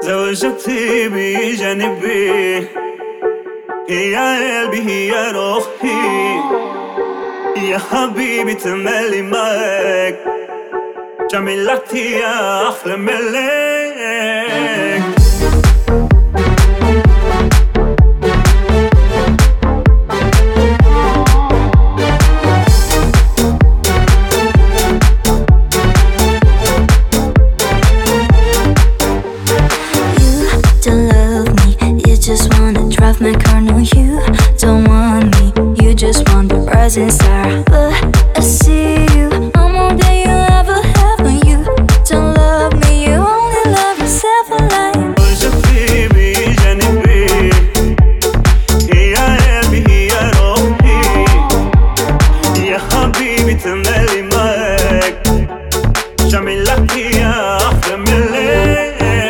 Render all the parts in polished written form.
زوجتي بجانبي، هي قلبي هي روحي، يا حبيبي تملي معاك، جميلتي يا أحلى ملاك. Just wanna drive my car, no you don't want me. You just want the rising star, but I see you, I'm more than you ever have. No, you don't love me, you only love yourself alone. زوجتي بجانبي، هي قلبي هي روحي، يا حبيبي تملي معاك، جميلتي يا أحلى ملاك.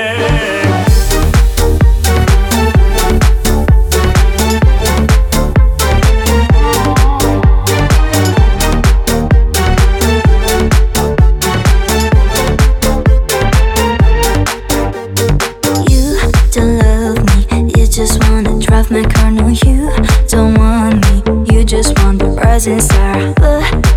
Just wanna drive my car, no you don't want me. You just want the rising star, but